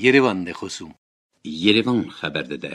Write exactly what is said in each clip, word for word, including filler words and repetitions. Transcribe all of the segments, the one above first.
یریوان ده خصوم یریوان خبر داده.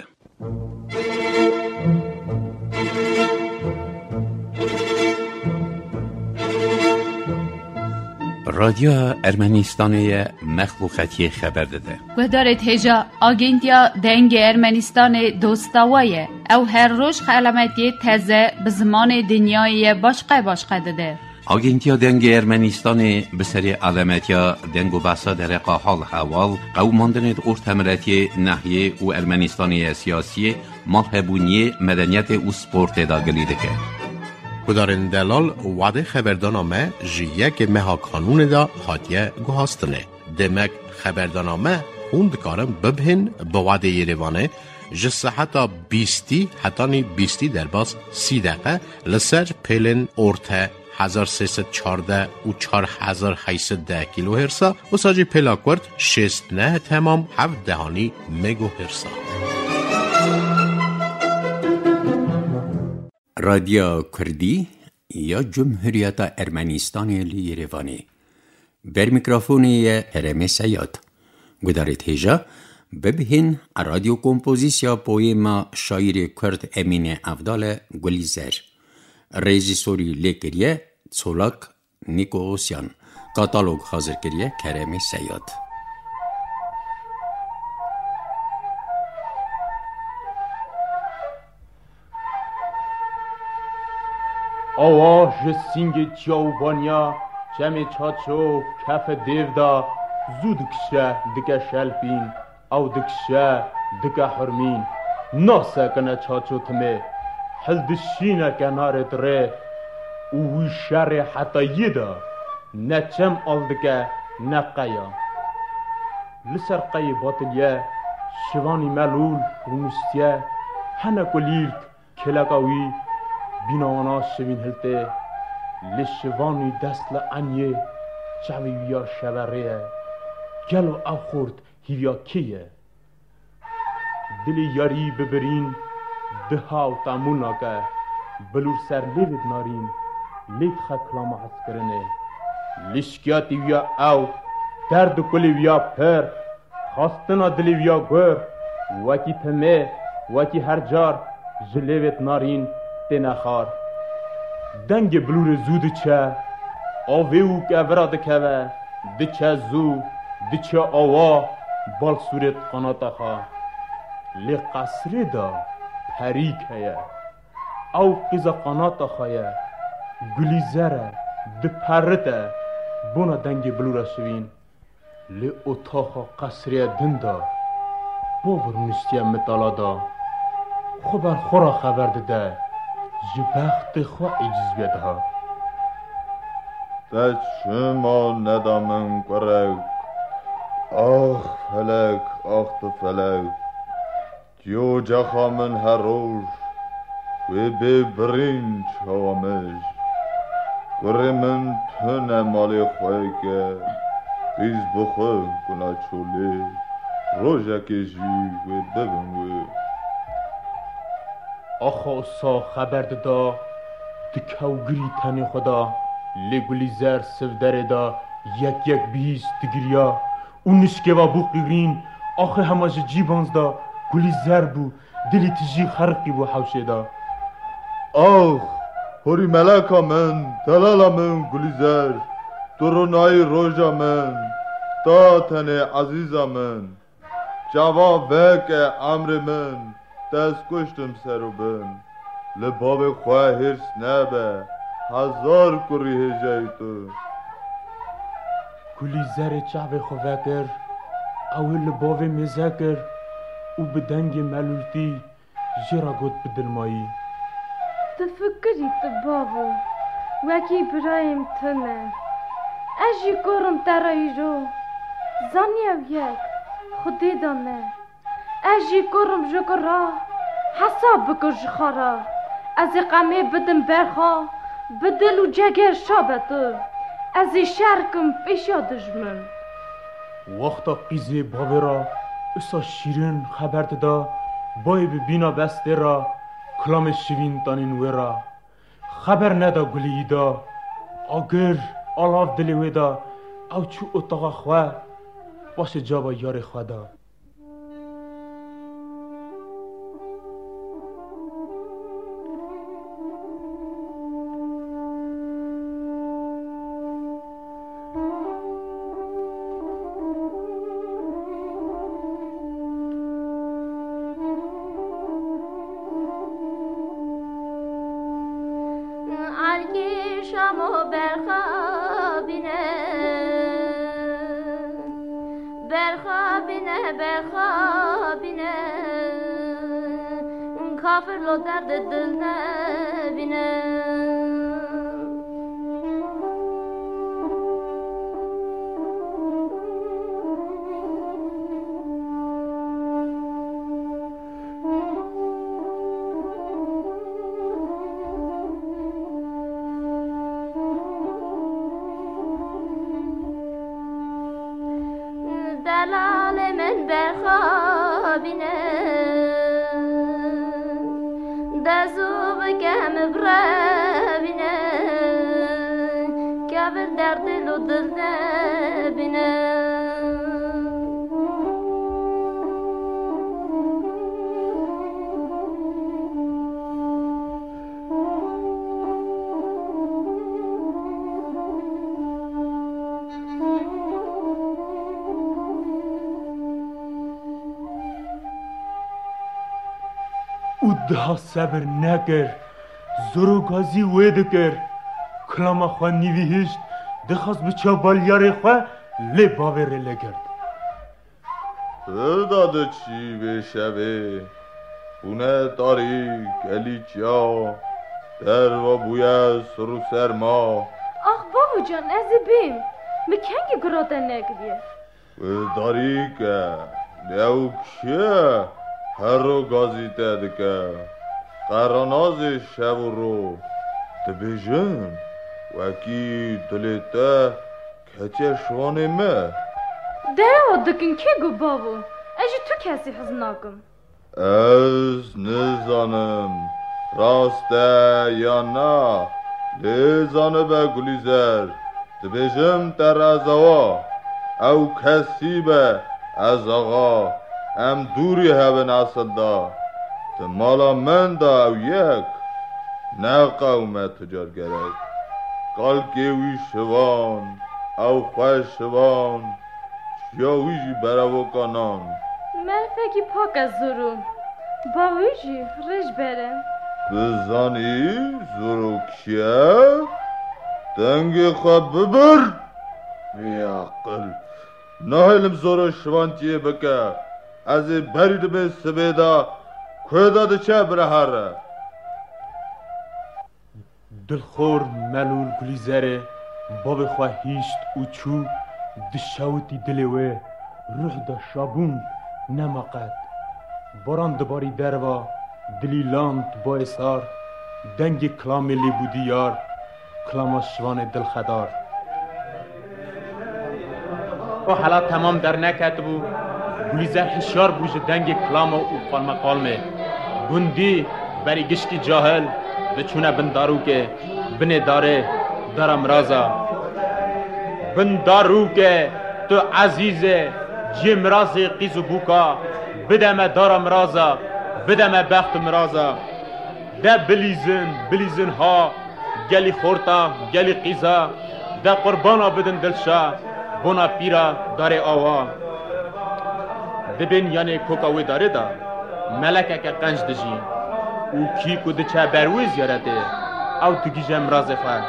رادیو ارمنستانی مخلوقاتی خبر داده. گدارت هجا آگنتیا دنگ ارمنستان دوستاویه او هر روز علامتی تازه به زمان دنیای باشقه باشقه داده. آگنتیا دنگ ارمنستان به سری علامتیا دنگ و بحثا در حال حوال قوماندنت ارتمراتی ناحیه و ارمنستانی سیاسی مالهبونی مدنیت و سپورت داگلیده که کدارن دلال وعده خبردانامه جیه که مها قانون دا هاتیه گوهاستنه. دمک خبردانامه خوند کارم ببهن با وعده یریوانه جسه حتی بیستی حتی نی بیستی در باز سی دقیقه لسر پیلن ارته هزار سیصد چارده و چار هزار هیصد ده کیلو هرسا و ساجی پلاکورد شست نه تمام هفت دهانی مگو هرسا. رادیو کردی یا جمهوریت ارمنستان لیریوانی بر میکروفونی هرم سیاد گدارت هجا ببهین رادیو کمپوزیسیا پویما شاعر کرد امین افضل گلیزر رژیسوری لیکریه چولاک نیکوسیان کاتالوگ حاضر کریه کرم سیاد. آواز سینگ چوبانیا چمی چاچو کف دیودا زود کشه دکه شلپین او دکشه دکه حرمین ناسه کنه چاچو تمه حل دشینه کنار دره اوی شر حتی یدا نه چم آل دکه نه قیا لسر قی باطلیه شوانی ملول رونستیه هنه کلیرک کلقاوی بینانا شوین هلته لشوانی دست لعنیه شعبی بیا شبریه گلو او خورد هیویا کیه دلی یاری ببرین دها و تامونا که بلور سر لیوید نارین لید خکلام عسکرنه لشکیاتی بیا او درد کلی بیا پر خواستنا دلی بیا گر وکی تمه وکی هر جار جلیوید نارین تنخار دنگ بلور زود چه آوه او که وراد که دچه زو دچه آوا بال صورت قناتا خواه لی قصر دا پریک هیا او قیزا قناتا خواه گلی زره ده پرته بونا دنگ بلور شوین لی اتاقا قصری دندا باور نشتیم مطالا دا خبر خورا خبر ده جبخت خواه ایجز بیده ها تا شما ندامن گرگ آخ فلک آخ تو فلک جو جخا من هر روش و ببرین چوامش گره من تنه مالی خواه که بیز بخواه گنا چوله روژه که جی و دبن و آخا سا خبر دا دکاوگری تنی خدا لگولی زر سفدر دا یک یک بیست دگریا اون نشکه و بو قیرین آخه هماج جیبانز دا گولی زر بو دلی تجی خرقی بو حوشه دا آخ هوری ملکا من دلالا من گولی زر درونای روژا من تا تنه عزیزا من جواب وک امر من دست کشتم سر و بن لباب خواه هرس نبه هزار کری هجای تو کلی زر چعب خواه اول لباب مزکر او بدنگ ملولتی جرا گود بدلمایی تفکری تبابو وکی برایم تنه اجی کرم ترایی رو زانیم یک خودی دانه اجی کرم جگرا حساب بکر جخارا از قمه بدم برخا بدل و جگر شابتو از شرکم پیشا دجمن وقتا قیزه بابه را اسا شیرین خبر دا بای ببینا بسته را کلام شوین تانین ورا خبر ندا گلی دا اگر آلاف دلی ودا او چو اتاقا خواه باشه جابا یار خدا. کافر لو درد دل نبینه دلال من برخوابینه دزوب کم برابینه کابر در دل و دل نبینه او ده صبر نکر زورو گازی وید کر کلام خواه نیویهشت دخواست بچه بالیار خواه لی باور لگرد داده چی به شبه خونه تاریک الیچیا در و بوی سرو سرما آخ بابو جان از بیم مکنگی گراده نگریه و تاریکه دیو کیه هر رو گازی تدکه قراناز شب رو تبیجن وکی دلیته کچه شوانه مه ده دکن که گو بابو اجی تو کسی حزناکم از نزانم راسته یا نه لیزانه به گلیزر تبیجم تر از آوا او کسی به از آقا ام دوری هبه ناسد دا تمالا من دا او یک نه قومه تجار گرد قال کیوی شوان او خواه شوان شیاویجی براو کانان من فکی پاک از زروم باویجی رش برم بزانی زرو کیه دنگ خواه ببر بیاقل نهیلم زرو شوانتیه بکه از برید به سبیدا کودا چه برهاره دلخور ملول گلیزره باب خواه هیشت او چو دشاوتی دلوه روح دا شابون نمقد باران دباری دروا دلیلاند با اثار دنگ کلام لی بودی یار کلام شوان دل خدار و حالا تمام در نکت بو گلیزر هشار بوش دنگ کلام و قالم قالمه گندی بری گشکی جاهل بچونه بندارو که بنه داره دارم رازا بندارو که تو عزیزه جیم رازی قیز و بوکا بدم دارم رازا بدم بختم رازا ده بلیزن بلیزن ها گلی خورتا گلی قیزا ده قربانا بدن دلشا بونا پیرا داره آوا دبین یعنی کوکاوی داره دا ملکه که قنج دجی او کی کو دچه بروی زیارته او تگیجم رازه خواه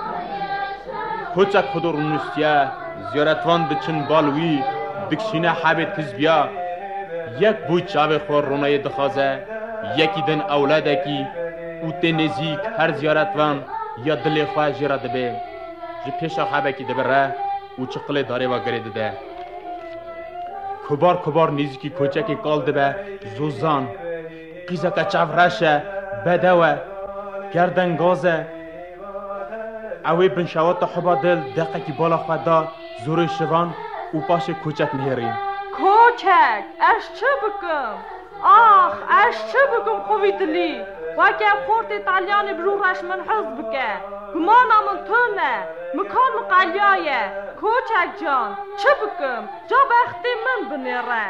کوچک خودور نستیه زیارتوان دچن بالوی دکشینه حب تزبیا یک بوی چاوه خور رونای دخوازه یکی دن اولاده کی او تی نزیک هر زیارتوان یا دل خواه جیرا دبه جی پیشا حبه کی دبره او چقل داره و گریده ده کبار کبار نزیکی کوچکی کال دبه زوزان قیزه که چفرشه بدوه گردنگازه اوی بنشوات حبا دل دقه کی بالا خواه دا زور شوان او پاش کوچک نهرین کوچک اش چه بکم آخ اش چه بکم خوی دلی وکی خورت ایتالیانی برو رش من حز بکه گمانا من تونه مکان مقلیایه کوچک جان چه بکم جا بختی من بنیره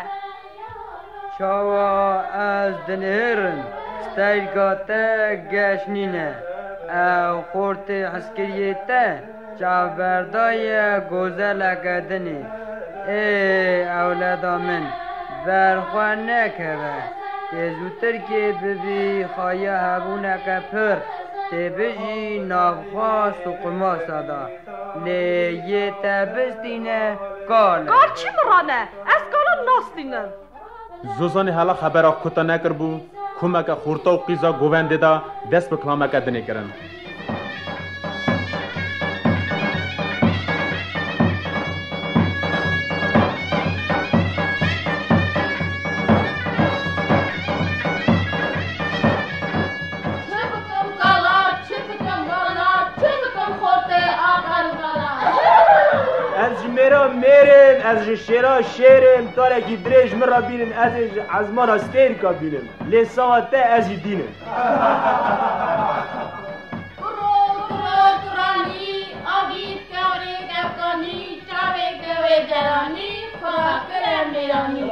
چاوا از دنهرن ستایگاته گشنینه او خورت عسکریته چاوردای گوزل اگدنی ای اولادا من برخوان نکوه که زودتر که ببی خواهی هبونه که پر تی بجی نافخوا سقما صدا لیه تبستینه کاله کار چی مرانه؟ از کالا ناستینن زوزانی حالا خبر کتا نکر بو کمک خورتا و قیزا گوونده دا دست به کلامک دنه کرن میرم از شیرا شیرم تا که درج مرا بینم از از ما راستیر کا بینم لساته از دینم برو برو ترانی آگیت کوری گفتانی چاوی کوی جرانی فاکر میرانی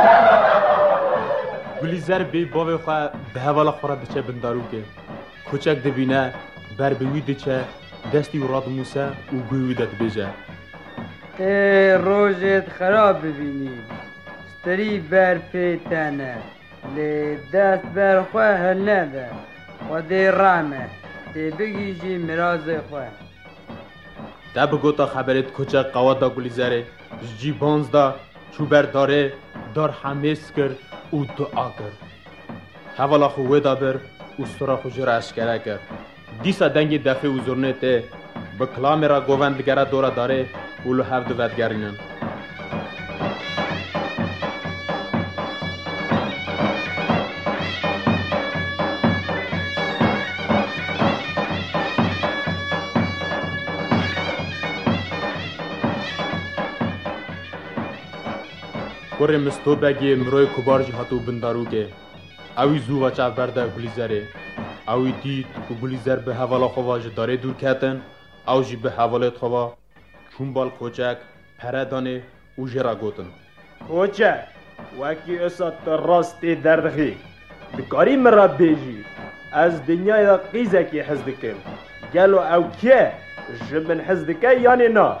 گلیزر بی باوی خواه به حوالا خورا دچه بندارو که کوچک دبینه بر بیوی دچه دستی و راد موسه و گویوی داد بیجه ای روزت خراب ببینید ستری بر پیتنه لی دست بر خواه هل نده و دی رامه دی بگیجی مراز خواه دا بگو تا خبرت کوچک قواد دا گلیزره جی بانز دا چوبر داره دار حمیس کر و دعا کر حوالا خوه دا بر و سرا خوشو را اشکره کر دیسا دنگی دفعه و زرنه ته به کلام را گوندگره دورا داره اولو هفت ودگرینن کوری مستو بگی مروی کبار جی هاتو بندارو که اوی زو و چه برده گلیزره اوی دید که گلیزر به حوالا خواج داره دور کتن او جی به حوالت خوا چون بال کوچک پردانه او جرا گوتن کوچک وکی اسات راستی دردخی دکاری مرا بیجی از دنیای دا قیزه کی حزد کن گلو او که جبن حزد که یعنی نا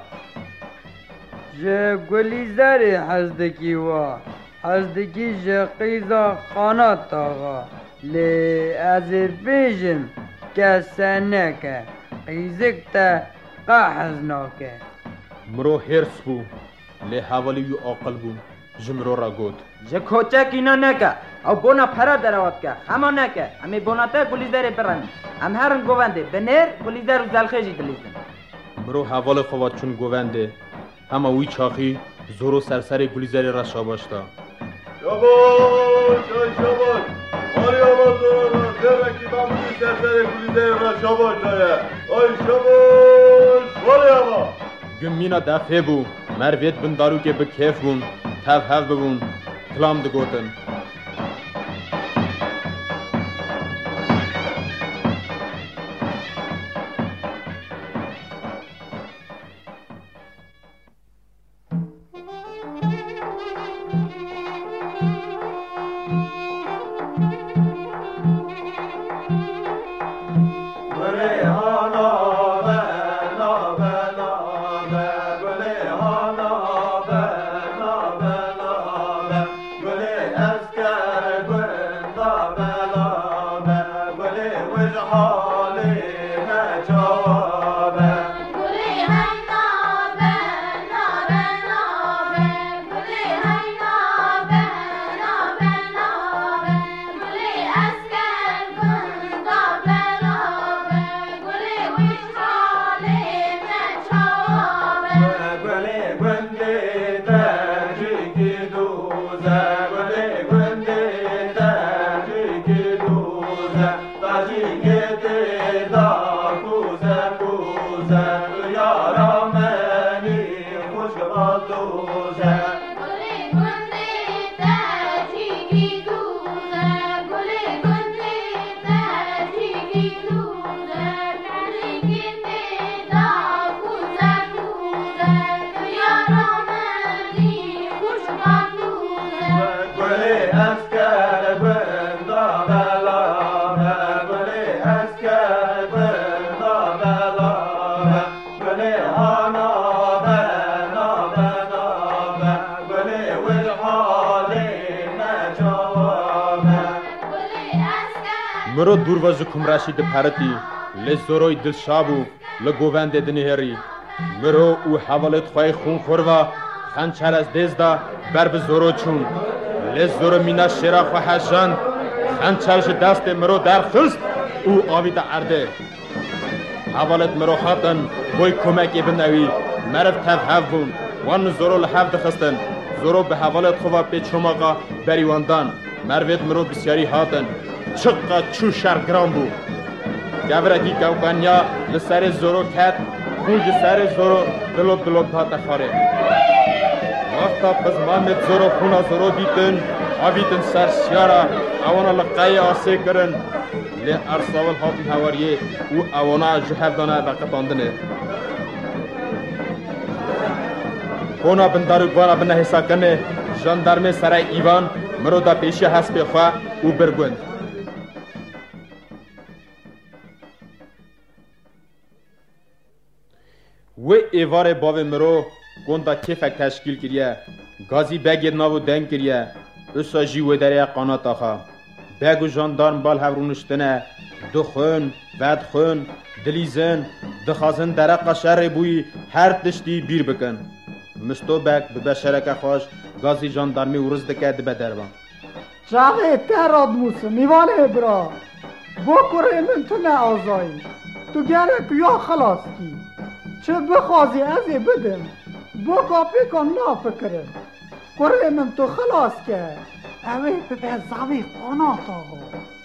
جه گلیزر حزدکی وا حزدکی جه قیزا خانات آغا لی از بیجم که سنکه قیزک تا قاحز ناکه مرو هرس بو لی حوالی یو آقل بو جمرو را گوت جه کوچک اینا نکه او بونا پرا دروات که خما نکه امی بونا تا گلیزر برن ام هرن گوونده بنر گلیزر و زلخیجی دلیزن مرو حوال خواد چون گوونده همه وی چاخی زورو سرسر گلیزر را شاباشتا شاباش ای شاباش آری آواز زورو درکی بامونی سرسر گلیزر را شاباشتا ای شاباش آری آواز گمینا دفعه بو مرویت بندارو که به کیف بون تف هف ببون کلام دگوتن مرو دور و جکم رشید پرتی لزوروی دل شابو لگووند دنهری مرو او حوالت خواه خون خوروا خنچر از دزدا بر به زورو چون لزورو مینا شیرا خواه حشان خنچرش دست مرو در خست او آوی دا عرده حوالت مرو خاطن بوی کمکی بنوی مرف تف هفون وان زورو لحف دخستن زورو به حوالت خواه پی چوماقا بریواندان مروید مرو بسیاری هاتن چقا چو شرگرام بو گبرکی کوکنیا لسر زورو کت خونج سر زورو دلوب دلوب تا تخاره وقتا بزمامت زورو خونا زورو دیتن آویتن سر سیارا اوانا لقای آسه کرن لی ارساول هاتن هواریه و اوانا جهردانه بقتاندنه خونا بندارو گوانا بنه حسا کنه جاندارمه سرای ایوان مرو دا پیشی حسب خواه او برگوند و ایوار باو مرو گوندا کیفک تشکیل کریه گازی بگیر ناو دنگ کریه اسا جی و دره قانات آخا بگو جاندارم بال هورونشتنه دخون ودخون دلیزن دخازن درقا شر بوی هر تشتی بیر بکن مستو بگ ببشرک خواش گازی جاندارمی ورز دکه دبه دربان چاقه تراد موسو میوانه برا بکره من تو نه آزایی تو گره یا خلاص کی چه بخوازی ازی بدم بکا پیکن نا فکرم کره من تو خلاص که اوه ببه زاوی قانات آقا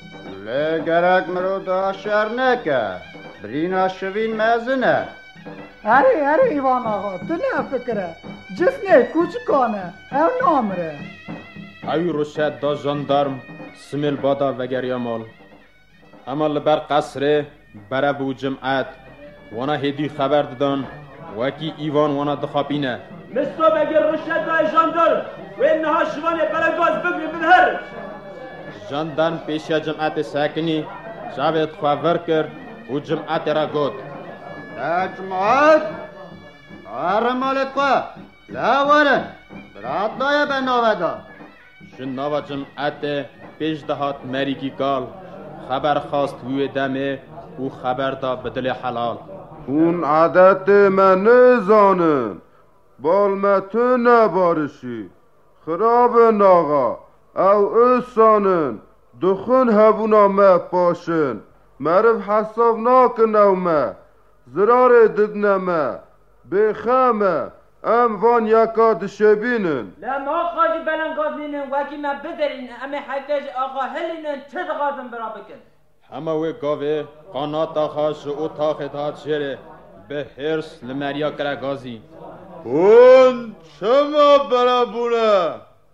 لگرک مرو دا شر نکه برینا شوین مزنه اره اره ایوان آقا تو نه فکره جسنه کوچکانه او نامره اوی روشت دا جاندارم سمیل بادا وگریا مال اما لبر قصره بره بو جمعت وانا هدی خبر دادن وکی ایوان وانا دخابینه مستو بگر روشت دا جاندارم و اینها شوانه بلگاز بگری بنهر جاندارم پیشیا جمعت ساکنی جاوید خواهور کرد و جمعت را گود دا جمعت نار مالت خواه لاورن برات دایه به نوه دا جن نوا جمعت پیش دهات مریکی کال خبر خواست وی دمه و خبر دا بدل حلال اون عادت من نزانن بالمتو نبارشی خراب ناغا او اسانن دخون هبونا ما پاشن مرف حساب ناکنو ما زرار ددنا ما بخامه ام وان یکا دشبینن لما خاجی بلنگاز نینن وکی ما بدرین امی حکاج آقا هلینن چه دقادن برا بکن همه وی گاوه قانات آخاش او تاخت هات شره به هرس لمریا کرا گازی اون چما برا بونه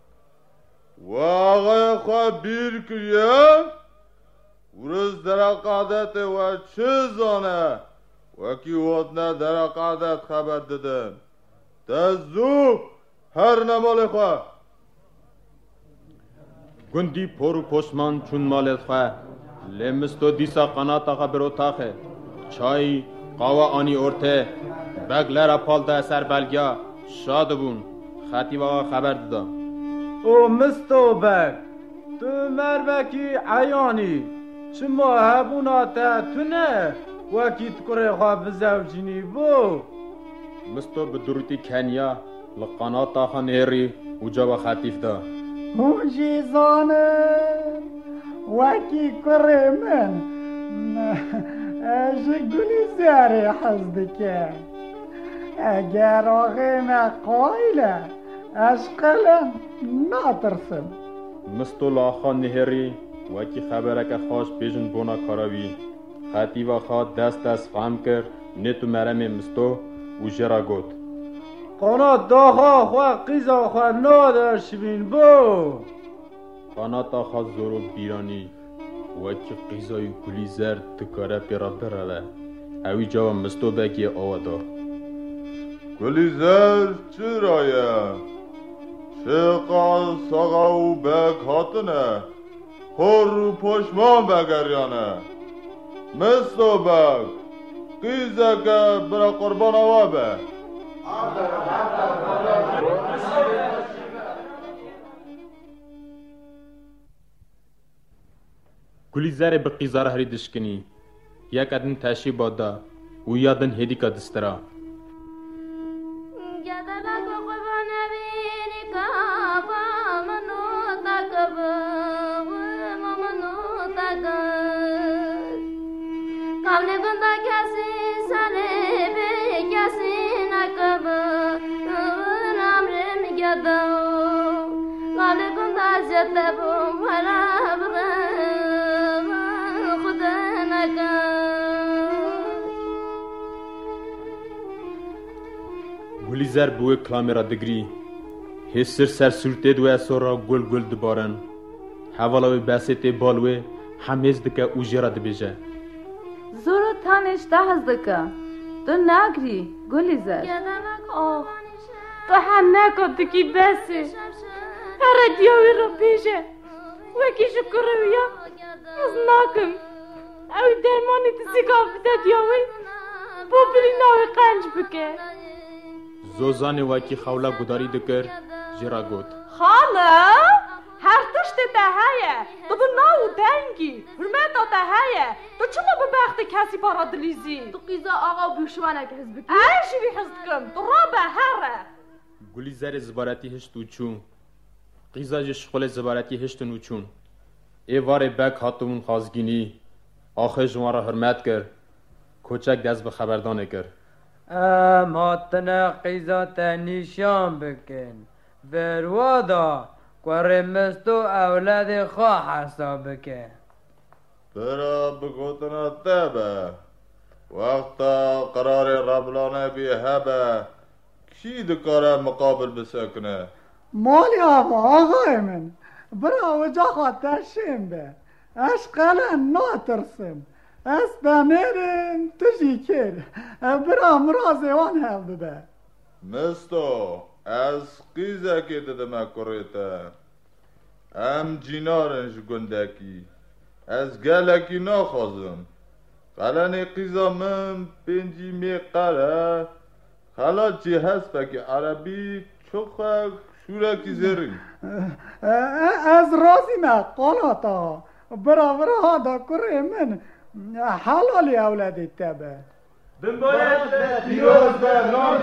و آقای خواه بیر کریه ورز در قادت و چه زانه وکی وطنه در قادت خبر دادن تزو هر نمال خواه گندی پرو پشمان چون مالت خواه لمستو دیسا قنات آقا برو تاخه چای قاوا آنی ارته بگلر پال ده سر بلگیا شاد بون خطیب آقا خبر دادا او مستو بگ تو مروکی عیانی چما هبونا تا تو نه وکی تکره خواه بزوجینی بو مستو بدروتی کنیا لقنات آقا نهری و جوا خطیف دا هونجی زانم وکی کره من اش گلی زیاره حزد که اگر آقای ما قایله اش قلم ناترسم مستو لاخا نهری وکی خبره که خواش بیجن بونا کاراوی خطیبا خواه دست دست فهم کر نتو مرم مستو و جرا گود قنات داخا خواه قیزا خواه نادر شبین بو قنات آخا زورو بیرانی وکی قیزای گلی زرد تکاره پیرا برده اوی جوا مستو بکی آوادا گلی زرد چه رایه؟ چه قال ساقا و بک هاتنه پر رو پشمان بگریانه مستو بک قیزه که برا قربان آوابه گلیزر به قیزار هری دشکنی یک ادن تاشی بادا و یادن هدی کا دسترا گلیزر بوی کلامی را دگری هسر سر سرته دوی سورا گل گل دبارن حوالاوی بسیت بالوی همیز دکه اوجی را دبیجه زورو تانش دهز دکه تو نگری گلیزر آه تو هم نکن دکی بسی هر دیوی رو بیجه وکی شکر ویا از ناکم اوی درمانی تسیگاه بده دیوی بو بلی ناوی قنج بکه زوزان وکی خولا گداری دکر جرا گود خاله هر تشت دهایه تو به ناو دنگی حرمت دهایه تو چما به بخت کسی بارا دلیزی تو قیزا آقا بیشوانه که حزب کن ایشی بی حزب کن تو را به هره گلیزر زبارتی هشتو چون قیزا جشخول زبارتی هشتو نو چون ایوار بک هاتمون خازگینی آخه جوارا حرمت کر کوچک دست به خبردانه کر ام هاتنا قیزا تا نشان بکن بروادا قرمستو اولاد خواه حساب که برا بگوتنا تبه وقتا قرار ربلانه بی هبه کی دکاره مقابل بسکنه مالی آقا آقای من برا وجا خاطر شیم به اشقالا ناترسم از دمیرم تجی کر برا مرازیوان هم بده مستو از قیزه که ددمه کریته ام جینارنش گندکی از گلکی نخوازم قلن قیزا من پنجی می قره خلا چی هست بکی عربی چخک شورکی زری از رازی نه قالاتا برا برا هادا کره من حلالی اولادی تبه دنبایت پیروز به نام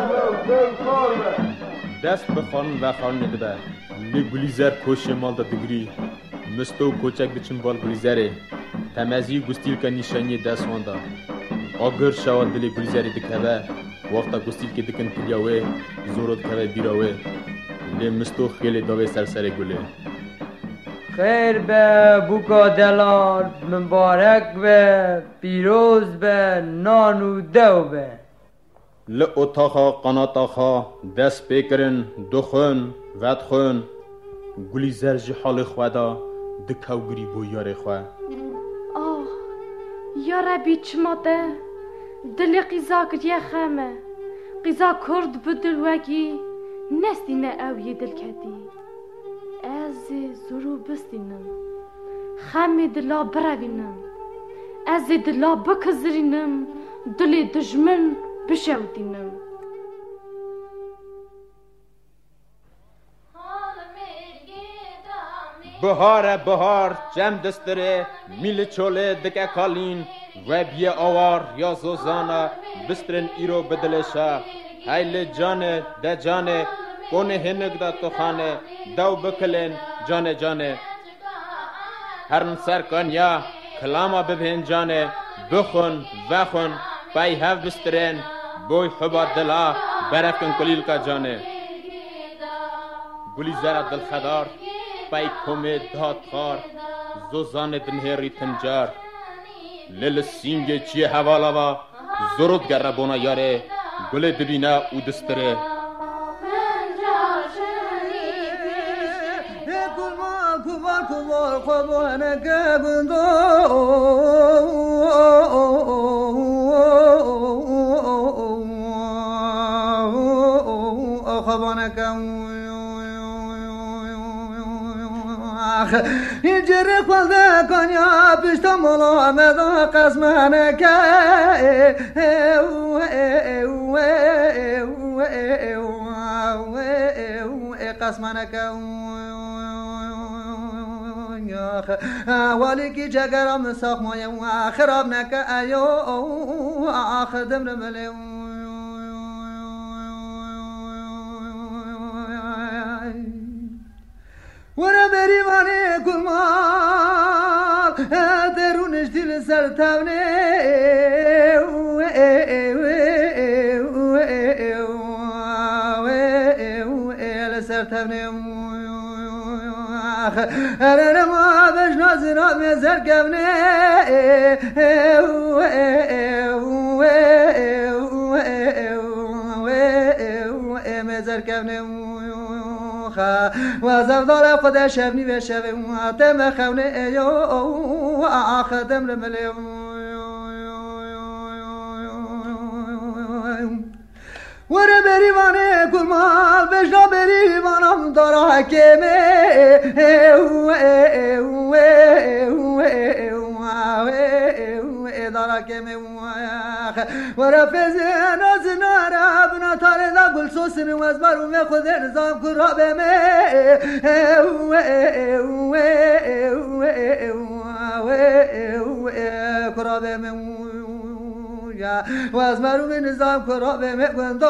دست به خانم و خانم ندبه لی گلیزر کوش مال دا دگری مستو کوچک دچن بال گلیزره تمازی گستیل که نشانی دست واندا آگر شوال دلی گلیزری دکهوه وقتا گستیل که دکن کلیاوه زورو دکهوه بیراوه لی مستو خیلی داوه سرسر گله خیر به بوکا دلال مبارک به پیروز به نانو دو به ل اتاقا قناتاقا دست بکرن دخون ودخون گلیزر جی حال خوادا دکاوگری بو یار خواه آه یا ربی چماته دل قیزا کریه خمه قیزا کرد بدل وگی نستینه اوی دل کدی از زورو بستینم خمی دلا بروینم از دلا بکزرینم دل دجمن بشودینم بهار بهار جم دستره میل چوله دکه کالین و بیه آوار یا زوزانا بسترن ایرو بدلشا هیل جانه ده جانه کونه هنگ دا تو خانه دو بکلن جانه جانه هرن سر کنیا کلاما ببین جانه بخون وخون پای هف بسترن بوی حبا دلا برفکن کلیل کا جانه گلی زرد دل خدار پای کومه داد خار زوزان دنهری تنجار لیل سینگه چیه حوالا و زرود گر بونا یاره گل دبینه او دستره اینجوری خالده کنیا پیشتا مولا مدا قسمانه که قسمانه که والی کی جگرم ساخ مایم خراب نکه ایو خدم رمله ورا بریوانه گلمال درونش دل سر تونه سر تونه ارنه ما بش نازنا مزر کبنه مزر کبنه و زفدار خدا شبنی و شب تم خونه ایو خدم رمله ور بریوانه کلمال بجنا بریوانم دارا حکمه دارا حکمه ور فزه نازنا رابنا تاره دا گل سوسن وزبرو می خود نظام کرابه می کرابه می و از مرو به نظام کرابه میگوندو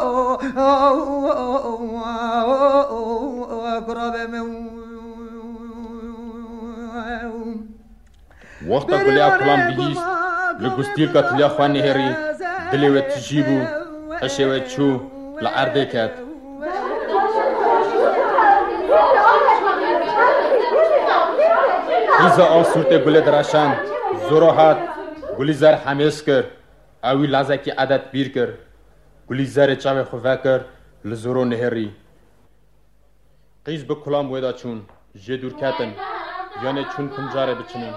کرابه می وقتا گلی اکلام بیست لگستیر کتلیا خوانی هری دلی و تجیبو حشه و چو لعرده کت ایزا آن صورت گلی درشان زروحات گلی زر حمیس کر اوی لازه کی عدد بیر کر گلی زر چاوه خواه کر لزورو نهری قیز به کلام ویدا چون جدور کتن یعنی چون پنجاره بچنن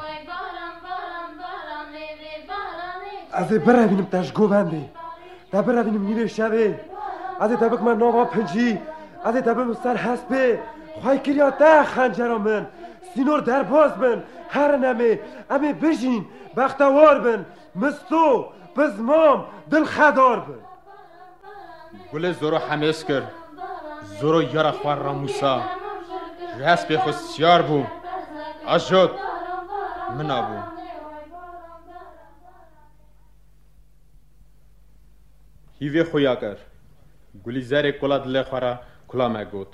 از برای بینم تشگو بنده تا برای بینم نیره شبه از تبک من ناوا پنجی از تبک مستر حسبه خواهی کریا ده خنجرا من سینور در باز بن هر نمه امی بجین بختوار بن مستو بزمام دل خدار بن گل زورو حمیس کر زورو یارا خوار را موسا حسب خود سیار بو آجود منا بو هیوی خویا کر گلی زر کلا دل خوارا کلا مگود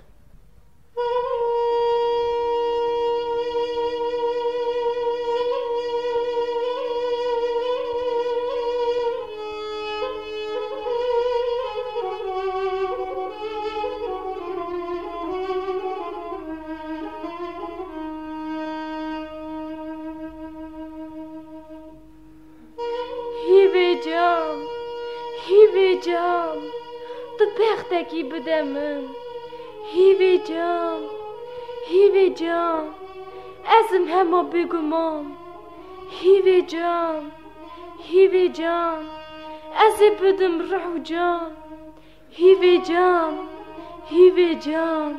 کی بدمم هیوی جام هیوی جام ازم همه بگمام هیوی جام هیوی جام ازی بدم روح جام هیوی جام هیوی جام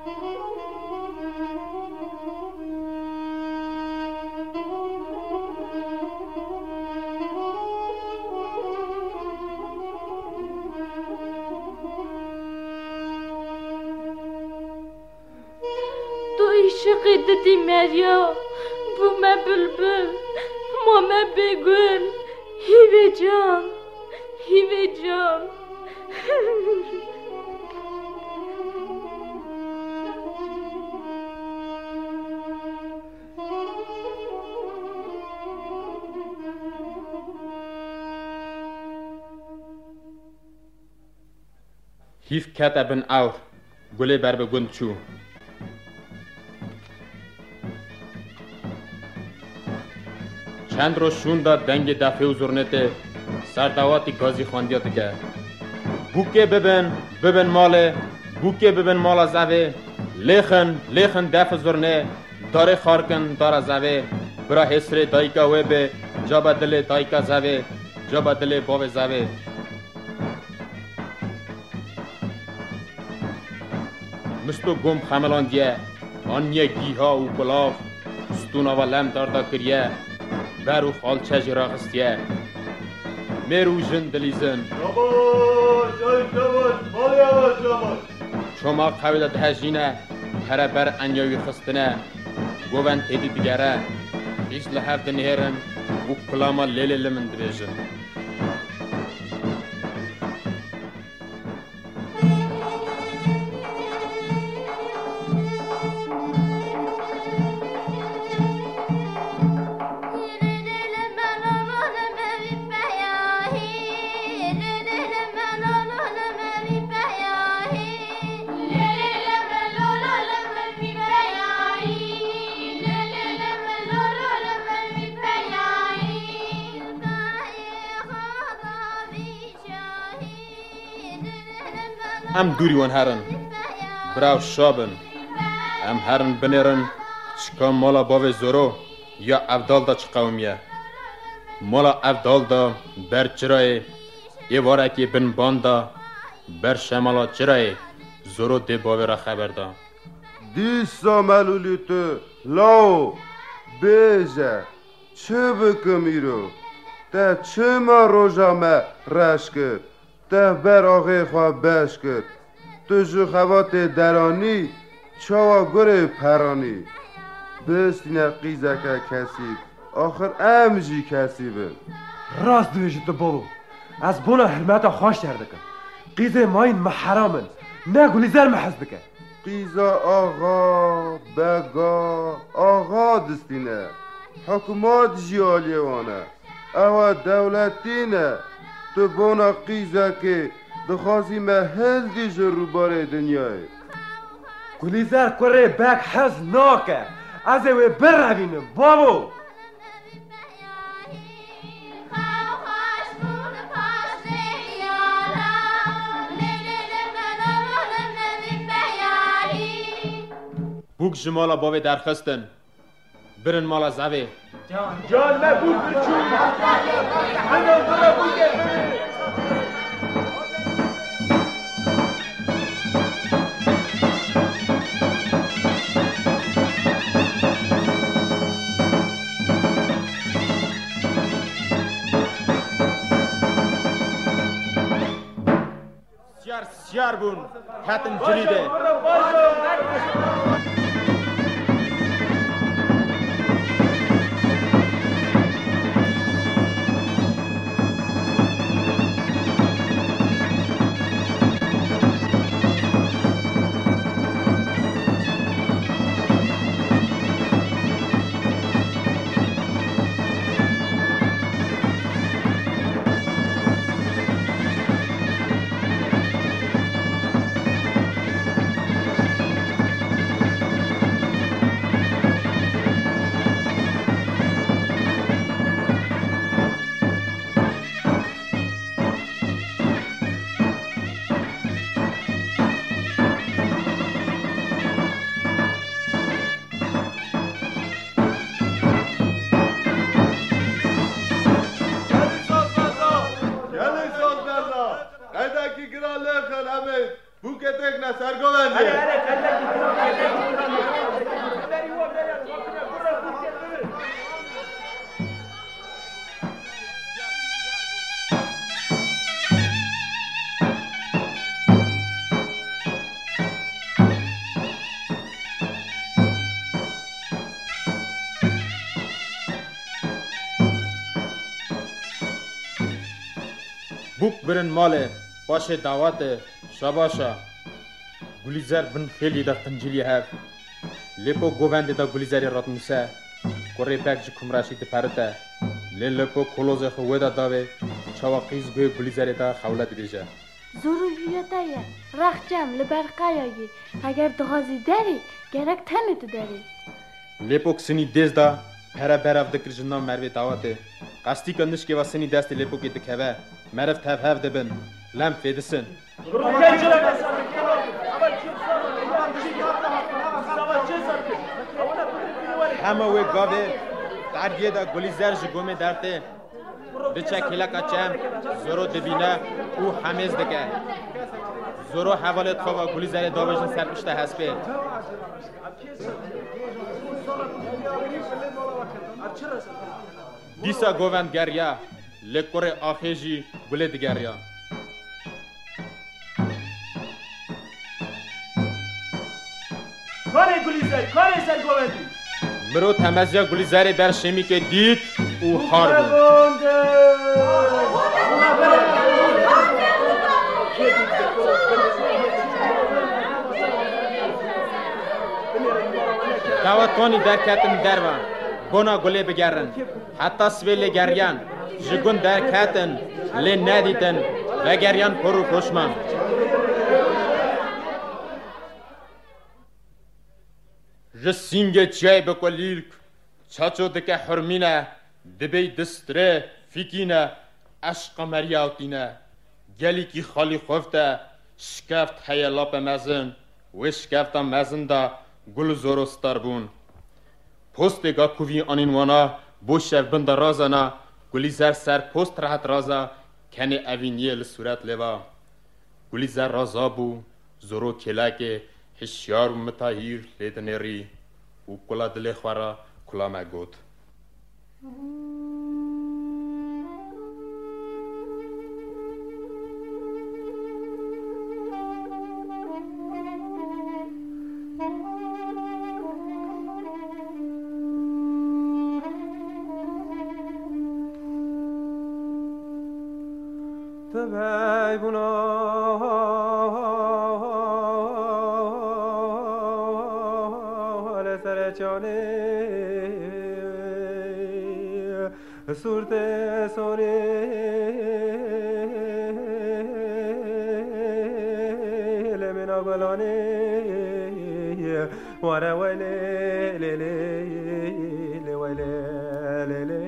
شقيدتي مريا بو ما بلبل ما ما بيقول هيبي جام هيبي جام هيف كاتبن اور گله بر به گند چو چند رو شون داد دنگ دفعه و زرنته سردواتی گازی خواندیات که بوکه ببن ببن ماله بوکه ببن مالا زوه لیخن لیخن دفع زرنه داره خارکن داره زوه برا حسر دایکا وی به جابا دل دایکا زوه جابا دل باوه زوه مستو گم خملان دیه آنیه گیها و کلاف ستونا و لم داردا کریه برو خال چجرا خستیه میرو جن دلیزن یواش یواش مال یواش یواش چما قویده دهجینه هره بر انیاوی خستنه گوون تیدی دیگره ایش لحف دنهرن و کلاما لیلی لمن دبیجن ام دوری ون هرن براو شابن ام هرن بنرن چکا مالا باوی زورو یا افدال دا چه قومیه مالا افدال دا بر چرای ای وارکی بن باندا بر شمالا چرای زورو دی باوی را خبر دا دیسا ملولی تو لاو بیجه چه بکمی رو تا چه ما روژا ما رش کرد تا بر آغی خواه بش کرد تو جو خوات درانی چاوا گره پرانی بستینه قیزه که کسی آخر امجی کسی بل راست دویشی تو بابو از بونا حرمت خوش کرده کن قیزه ماین محرامن نه گلیزر محز بکن قیزه آغا بگا آغا دستینه حکومات جیالیه وانه اوه دولتینه تو بونا قیزه که دخواستی محل دیش رو باره دنیای گلیزر کره بک حز ناکه از اوی بر روینم بابو بوک جمالا باوی درخستن برن مالا زوی جان جان نبود بچون هنو برا بوده سیار سیار بون کتن جلیده بوک برن ماله باشه دعوت شاباشا گلیزر بن خیلی دا قنجلی هف لیپو گوونده دا گلیزری رات موسه کوری پک جی کمراشی دی پرته لی لیپو کلوز خوه دا داوه چاوا قیز گوی گلیزری دا خولت بیجه زورو یادایه رخجم لبرقایایی اگر دغازی داری گرک تنه تو داری لیپو کسینی دیز دا پره برف دکر جنان مروی دعوته قصدی کندش که واسنی دست لیپو که دکوه مرف تف هف دبن لم فیدسن همه وی گاوه درگیه دا گلیزر جگومه درته بچه کلکا چم زورو دبینه او همیز دکه زورو حوالت خواه گلیزر داوشن سرپشته هسپه دیسا گووند گریا لکور آخیجی گله دگریا کاره گلیزر کاره سر گووندی مرو تمزیا گلیزر برشمی که دید او خار بود. دعوت کنی در کتن دروا بنا گله بگرن حتی سویل گریان جگون در کتن لی ندیدن و گریان پرو کشمن. جسینگ چای بکلیرک چاچو دکه حرمینه دبی دستره فیکینه عشق مریاوتینه گلی کی خالی خفته شکفت حیلاپ مزن و شکفت مزن دا گل زورستار بون پست گا کوی آنین وانا بو شف بند رازانا گلی زر سر پست راحت رازا کنی اوینیه لصورت لوا گلی زر رازا بو زورو کلاکه هشیار و متاهیر لیدنری و کلا دل خوارا کلا مگود تبعی بنا جانه سورت سونه لمنا گلانه وره ویله لیله لیویله لیله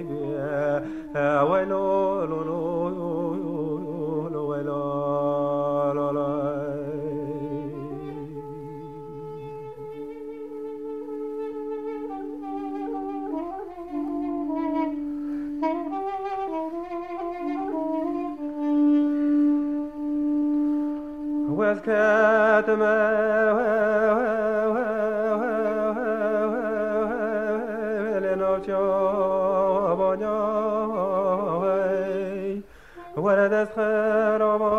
ویلو لولو لویلو كاتما لنوچو بانيا ولد خرابا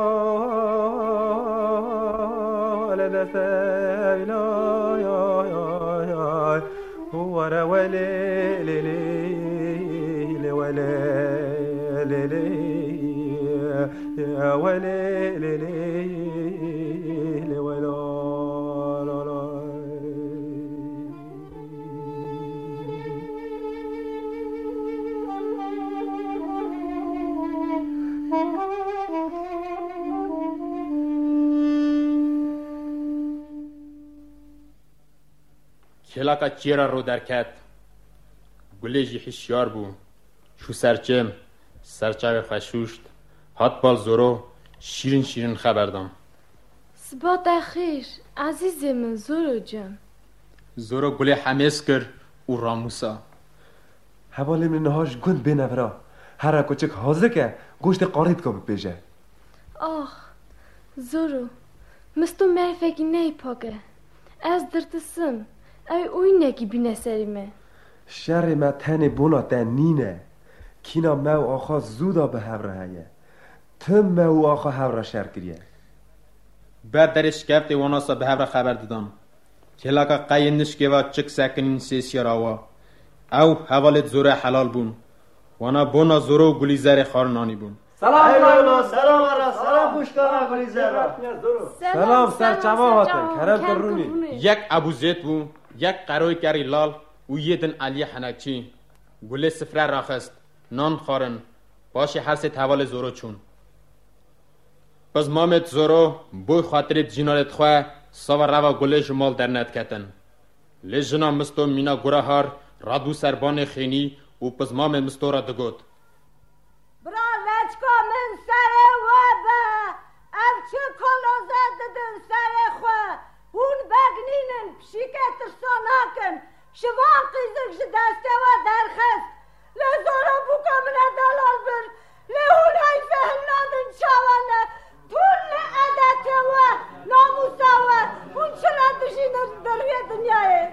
ولد سيلا يا يا يا ورا ولي لي لي ولي لي لي يا ولي لي لي کلاکا چیرا رو در کت گلیجی حشیار بو شو سرچم سرچاوی خشوشت هات بال زورو شیرین شیرین خبردم سبات خیر عزیز من زورو جم زورو گلی حمیس کر و راموسا حوالی من نهاش گند بینورا هر کوچک حاضر که گوشت قارید که بپیجه آخ زورو مستو مرفکی نی پاگه از درتسم ای اوی نگی بینه سریمه شر ما تن بونا تن نینه کینا ما و آخا زودا به هوره هیه تم ما و آخا هوره شر کریه بعد درش گفت واناسا به هوره خبر دادم کلاکا قیندش که و چک سکنین سیسیار آوا او حوالت زوره حلال بون وانا بونا زورو گلی زر خارنانی بون سلام سلام سلام را سلام خوشکارا گلی زر سلام سر چما هاتن کرم کرونی یک ابو زید بون یک قروی کری لال و یه دن علی حنکچی گله سفره راخست نان خارن باشی هر سی حوال زورو چون پس مامت زورو بوی خاطرت جنالت خواه سوا روا گله جمال در ند کتن لی جنا مستو مینا گره هار رادو سربان خینی و پس مامت مستو را دگود برا لچکا من سر وابا او چه کلوزه ددن سر خواه اون بگنینن پشیکه ترساناکن شوان قیزک جدسته و درخست لزورا بوکا منه دلال بر لهون های فهمنادن چاوانه طول عدته و ناموسا و اون چرا دشینه در روی دنیای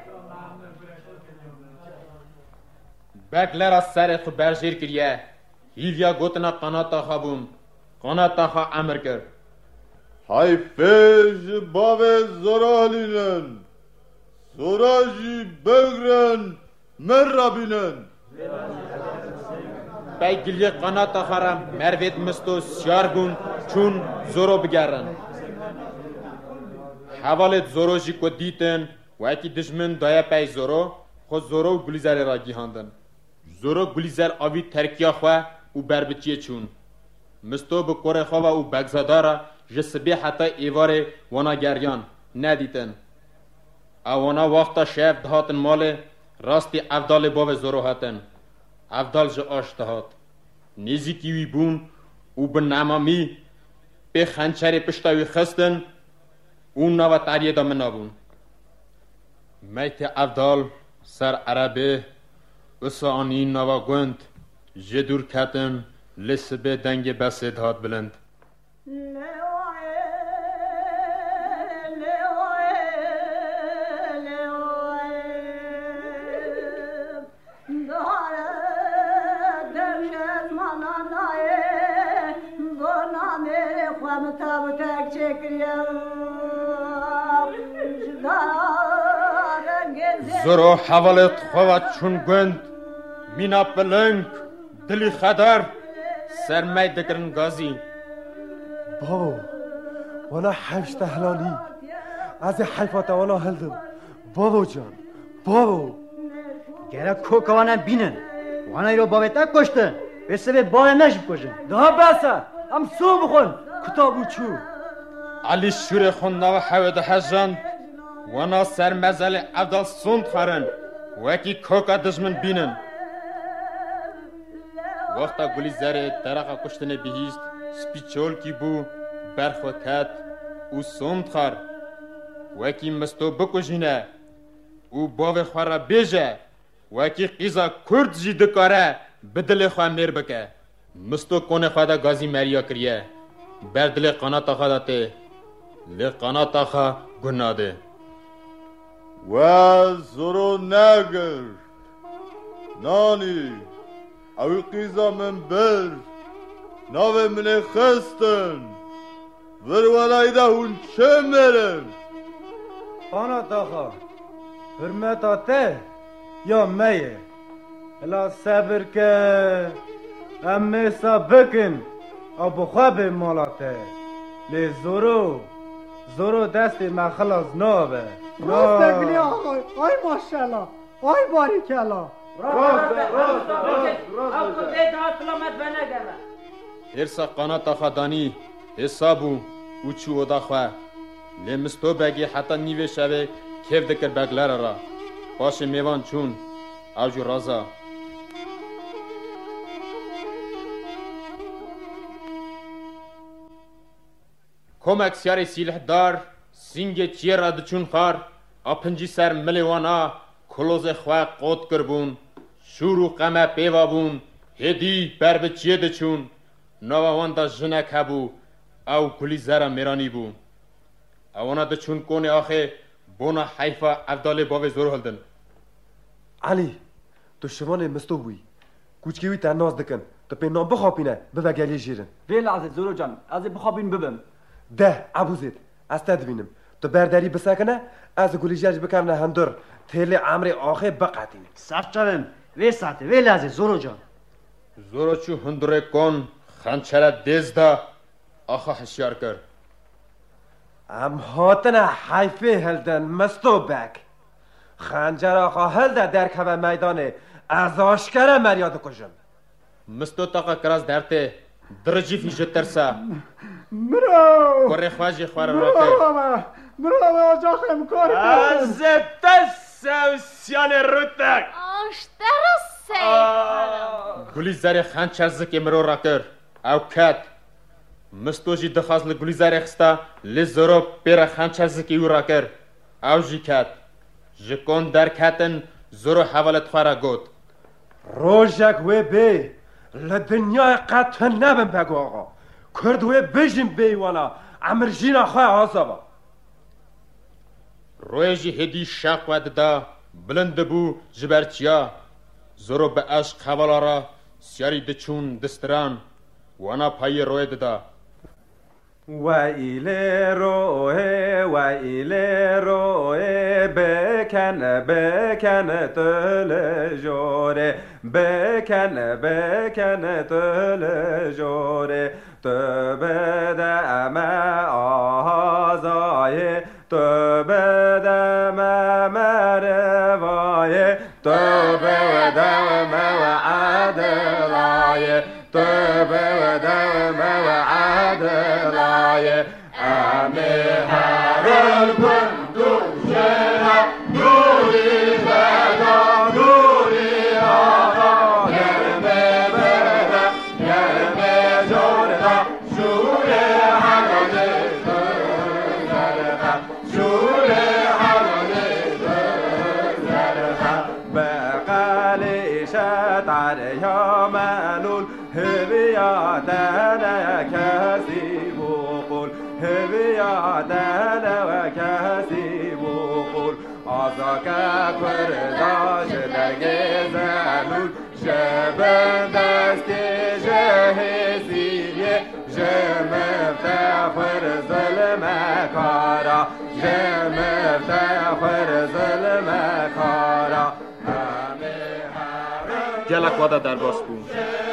بکلر از سر خو برشیر کریه هیلیا گوتنا قناتا خوابون قناتا خواه امر کرد های فیج باوه زرالینن زراجی بگرن من را بینن بایگلی قنات آخرم مروید مستو سیارگون چون زورو بگرن حوالت زوروشی که دیتن و اکی دشمن دایا پای زورو خود زورو گلیزر را گیهاندن زورو گلیزر آوی ترکیا خواه او بربچیه چون مستو بکره خواه و او بگزادارا جسبی حتی ایوار وانا گریان ندیتن اوانا وقتا شیف دهاتن مال راستی افدال باو زورو هاتن افدال جا آشت هات نیزی کیوی بون او به نمامی به خنچری پشتاوی خستن اون نوا تاریه دامن نابون میت افدال سر عربه اسانی نوا گوند جدور کتن لسبه دنگ بسید هات بلند زورو حوالت خواه چون گوند مینا پلنگ دلی خدر سرمای دکرن گازی بابا وانا حیفش تهلانی از حیفات وانا هلدم بابا جان بابا گره کوکوانا بینن وانا ایرو بابتا کشتن بسه به بابا نشب کشن ده بسه هم سو بخون کتابو چو علی شور خون نو حوید حجان وانا سر مزل افدال سوند خارن وکی کوکا دشمن بینن وقتا گلی زره درقا کشتن بهیست سپیچول کی بو برخوکت او سوند خار وکی مستو بکشینه او باو خوارا بیجه وکی قیزا کرد جی دکاره بدل خواه میر بکه مستو کونه خواه دا گازی مریا کریه بردل قناتا خواه داته لی قناتا خواه گناده و زورو نگر نانی اوی قیزا من بر ناوه من خستن ورولای ده هون چه مرم قناتا خواه حرمتا ته یا میه الا صبر که امه سا بکن ابو خواب مالاته لی زورو زورو دست ما خلاص نابه راست بگلی آقای آی ماشالله آی باریکلا راست راست راست او کده دا سلامت بنگره ارسا قناتا خواه دانی حسابو اوچو ادا خواه لی مستو بگی حتی نیوه شوه کیف دکر بگلر را باشه میوان چون اوجو رازا کمک سیاری سیلح دار سینگ چیه را دچون خار اپنجی سر ملیوانا کلوز خواه قوت کربون شورو قمه پیوا بون هدی بر بچیه دچون نووان دا جنک هبو او کلی زره میرانی بون اونا دچون کونه آخه بونا حیفا افدال باوی زور هلدن علی تو شمان مستو بوی کوچکیوی تا ناز دکن تو پی نام بخوابینه ببه گلی جیرن ویل عزیز زورو جان از بخوابین ببم ده ابوزید از تدوینم تو برداری بسکنه از گلی جاج بکم نه هندر تیل عمر آخه بقاتینه سب چویم وی ساعته ویل عزیز زورو جان زورو چو هندره کن خنچره دیز دا آخه حشیار کر ام هاتن حیفه هلدن مستو بک خنجر آخه هلده در که میدانه از آشکره مریاد کشم مستو تاقا کراز درته درجی فی جترسا برو کره خواجی خوار برو راته بابا برو بابا جاخم کار از تسو سیان روتک آشتر سی گلی زر خنچر زکی مرو را کر او کت مستو جی دخواست لگلی زر خستا لزرو پیر خنچر زکی او را کر او جی کت جکون در کتن زرو حوالت خوارا گود روژک و بی لدنیای قطع نبم بگو آقا کرد و بجیم بیوانا امرجینا خواه آزابا رویجی هدی شق ود دا بلند بو جبرچیا زرو به عشق حوالا را سیاری دچون دستران وانا پای روی دا و ایله روه و ایله روه به بکن بکن تل جوره بکن بکن تل جوره تو بدم آزای تو بدم مروای تو بدم وعدلای تو بدم وعدلای امی هر البندو شنا نوری بدا نوری آقا گرمه بدا گرمه جوردا شور حلاله زرقا شور حلاله زرقا بقالی شطر یا ملول هویاتنا کسی بقول هویاتنا کسی بقول آزاکا کرداش درگز ملول شبن دستی جهزیه جمفتخر ظلم کارا جمفتخر ظلم کارا گلک وادا در باس بون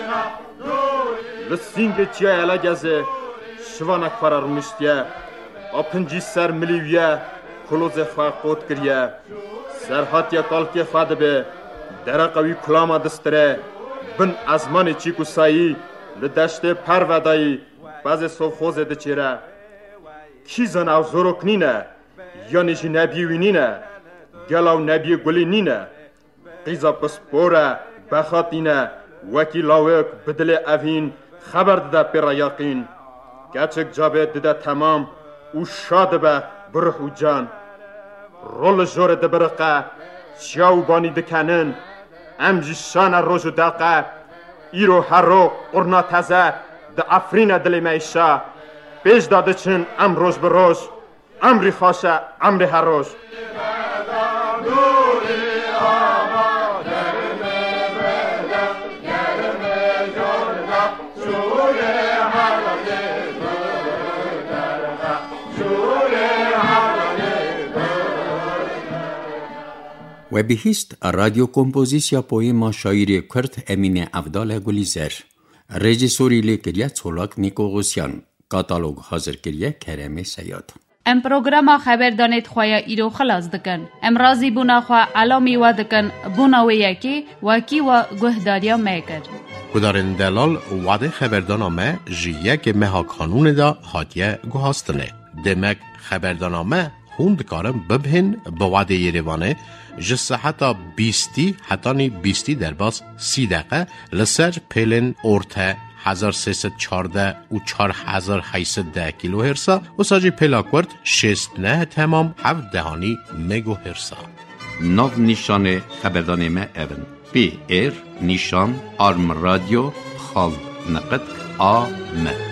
لسینگ چیه الگزه شوانک فرار مشتیه آپنجی سر ملیویه کلوز خواه قود کریه سرحاتیا کالکی خواده به درقوی کلاما دستره بن ازمان چیکو سایی لدشت پر ودایی باز صوف خوزه ده چیره کی زن او زروک نینه یا نجی نبیوی نینه گلاو نبی گلی نینه قیزا پس بوره بخاطینه وکی لاوک بدل اوین خبر داده پر یاقین گچک جابه داده تمام او شاد به برخ و جان رول جور ده برقه شیاو بانی دکنن امجی شان روژو دلقه ایرو هر رو قرنا تزه ده افرین دلی میشه پیش داده چن ام روز به روز امری خاشه امری هر روز و بهیست رادیو کمپوزیسیا پویما شاعری کرد امین افدال گلیزر رژیسوری لیکریه چولاک نیکو غوسیان کاتالوگ حاضر کریه کرم سیاد ام پروگرام خبر دانید خواه ایرو خلاص دکن ام رازی بونا خواه علامی و دکن بونا و یکی وکی و گهداریا میکر کدارن دلال وعده خبردانامه جیه که مها کانون دا هاتیه گوهاستنه دمک خبردانامه خوند کارم ببهن به وعده یریوانه جسه حتی بیستی حتی نی بیستی در باز سی دقیقه لسر پیلن ارته هزار سیصد چارده و چار هزار هیصد ده کیلو هرسا و ساجی پیلاکورد شست نه تمام هفت دهانی مگو هرسا ناو نیشان خبردانه ما اون پی ایر نیشان آرم رادیو خال نقد آ م